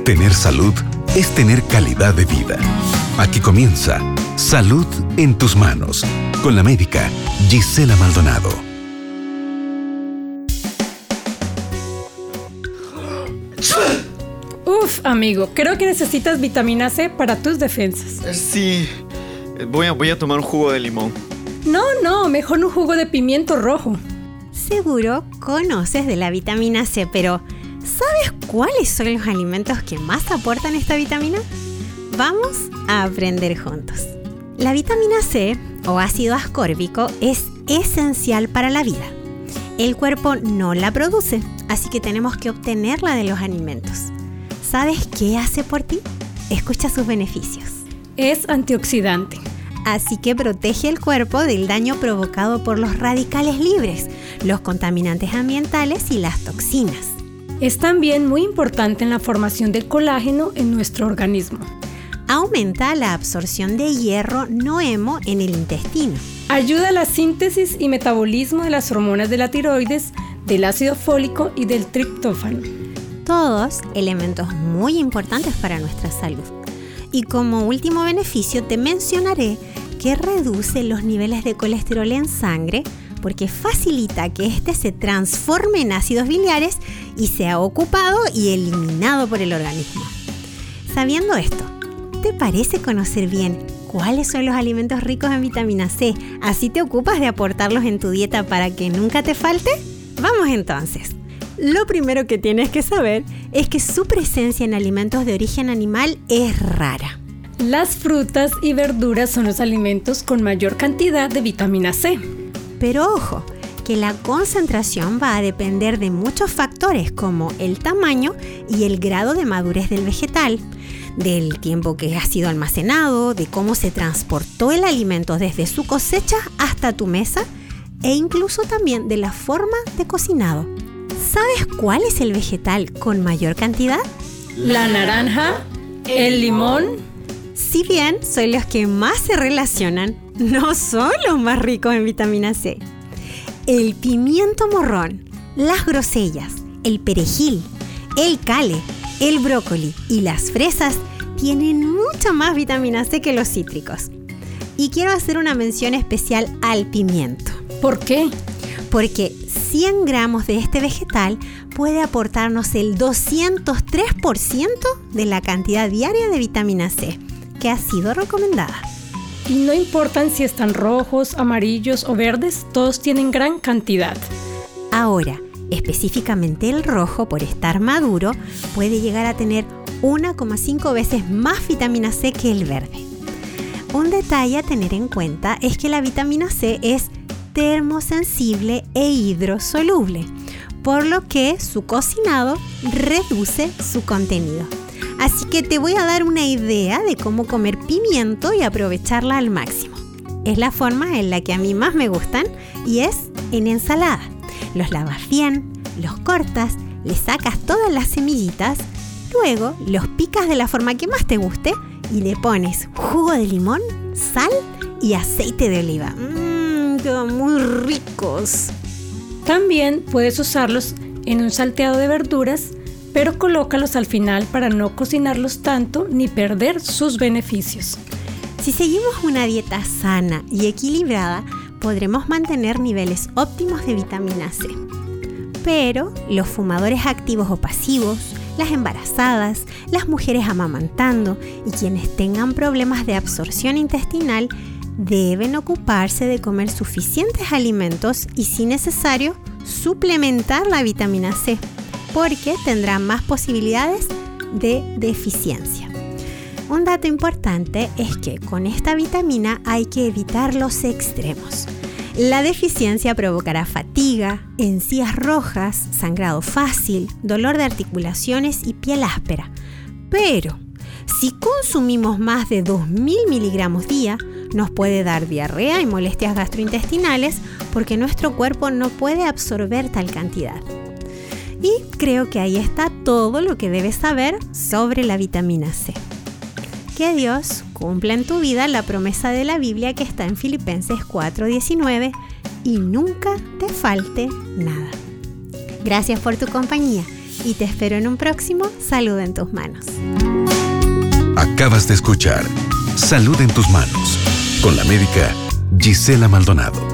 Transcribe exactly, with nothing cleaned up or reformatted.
Tener salud es tener calidad de vida. Aquí comienza Salud en tus manos, con la médica Gisela Maldonado. Uf, amigo, creo que necesitas vitamina C para tus defensas. Sí, voy a, voy a tomar un jugo de limón. No, no, mejor un jugo de pimiento rojo. Seguro conoces de la vitamina C, pero ¿sabes cuáles son los alimentos que más aportan esta vitamina? Vamos a aprender juntos. La vitamina C, o ácido ascórbico, es esencial para la vida. El cuerpo no la produce, así que tenemos que obtenerla de los alimentos. ¿Sabes qué hace por ti? Escucha sus beneficios. Es antioxidante. Así que protege el cuerpo del daño provocado por los radicales libres, los contaminantes ambientales y las toxinas. Es también muy importante en la formación del colágeno en nuestro organismo. Aumenta la absorción de hierro no hemo en el intestino. Ayuda a la síntesis y metabolismo de las hormonas de la tiroides, del ácido fólico y del triptófano. Todos elementos muy importantes para nuestra salud. Y como último beneficio te mencionaré que reduce los niveles de colesterol en sangre porque facilita que éste se transforme en ácidos biliares y sea ocupado y eliminado por el organismo. Sabiendo esto, ¿te parece conocer bien cuáles son los alimentos ricos en vitamina C? ¿Así te ocupas de aportarlos en tu dieta para que nunca te falte? Vamos entonces. Lo primero que tienes que saber es que su presencia en alimentos de origen animal es rara. Las frutas y verduras son los alimentos con mayor cantidad de vitamina C. Pero ojo, que la concentración va a depender de muchos factores como el tamaño y el grado de madurez del vegetal, del tiempo que ha sido almacenado, de cómo se transportó el alimento desde su cosecha hasta tu mesa e incluso también de la forma de cocinado. ¿Sabes cuál es el vegetal con mayor cantidad? La naranja, el limón. Si bien son los que más se relacionan, no son los más ricos en vitamina C. El pimiento morrón, las grosellas, el perejil, el kale, el brócoli y las fresas tienen mucha más vitamina C que los cítricos. Y quiero hacer una mención especial al pimiento. ¿Por qué? Porque cien gramos de este vegetal puede aportarnos el doscientos tres por ciento de la cantidad diaria de vitamina C que ha sido recomendada. Y no importan si están rojos, amarillos o verdes, todos tienen gran cantidad. Ahora, específicamente el rojo, por estar maduro, puede llegar a tener uno coma cinco veces más vitamina C que el verde. Un detalle a tener en cuenta es que la vitamina C es termosensible e hidrosoluble, por lo que su cocinado reduce su contenido. Así que te voy a dar una idea de cómo comer pimiento y aprovecharla al máximo. Es la forma en la que a mí más me gustan y es en ensalada. Los lavas bien, los cortas, le sacas todas las semillitas, luego los picas de la forma que más te guste y le pones jugo de limón, sal y aceite de oliva. Mmm, quedan muy ricos. También puedes usarlos en un salteado de verduras, pero colócalos al final para no cocinarlos tanto ni perder sus beneficios. Si seguimos una dieta sana y equilibrada, podremos mantener niveles óptimos de vitamina C. Pero los fumadores activos o pasivos, las embarazadas, las mujeres amamantando y quienes tengan problemas de absorción intestinal deben ocuparse de comer suficientes alimentos y, si necesario, suplementar la vitamina C, porque tendrán más posibilidades de deficiencia. Un dato importante es que con esta vitamina hay que evitar los extremos. La deficiencia provocará fatiga, encías rojas, sangrado fácil, dolor de articulaciones y piel áspera. Pero si consumimos más de dos mil miligramos día, nos puede dar diarrea y molestias gastrointestinales porque nuestro cuerpo no puede absorber tal cantidad. Y creo que ahí está todo lo que debes saber sobre la vitamina C. Que Dios cumpla en tu vida la promesa de la Biblia que está en Filipenses cuatro diecinueve y nunca te falte nada. Gracias por tu compañía y te espero en un próximo Salud en tus manos. Acabas de escuchar Salud en tus manos con la médica Gisela Maldonado.